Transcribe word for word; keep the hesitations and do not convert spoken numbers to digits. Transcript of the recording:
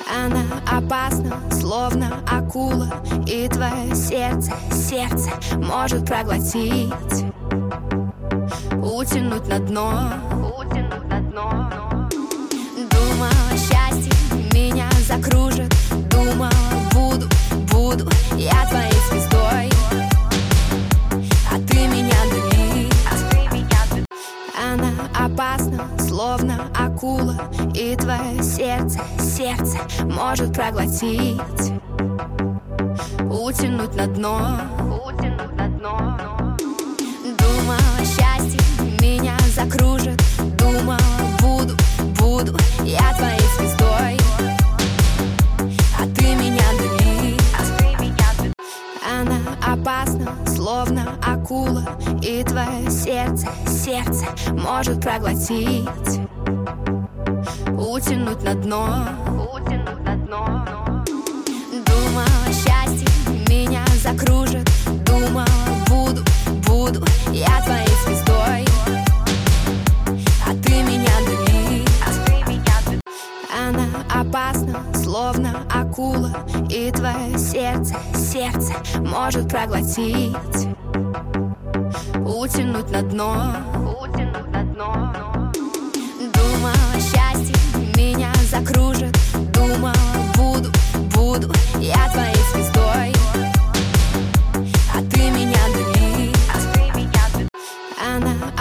Она опасна, словно акула, и твое сердце, сердце может проглотить, утянуть на дно, утянуть на дно. Думала, счастье меня закружит, думала, буду, буду я твоей звездой, а ты меня дали. Она опасна, словно акула, и твое сердце, сердце может проглотить, утянуть на дно, утянуть на дно. Думала, счастье меня закружит, думала, буду, буду я твоей звездой, а ты меня дали. Она опасна, словно акула, и твое сердце, сердце может проглотить, утянуть на дно, утянуть на дно. Думала, счастье меня закружит, думала, буду, буду я твоей звездой, а ты меня дали. Она опасна, словно акула, и твое сердце, сердце может проглотить, утянуть на дно, утянуть.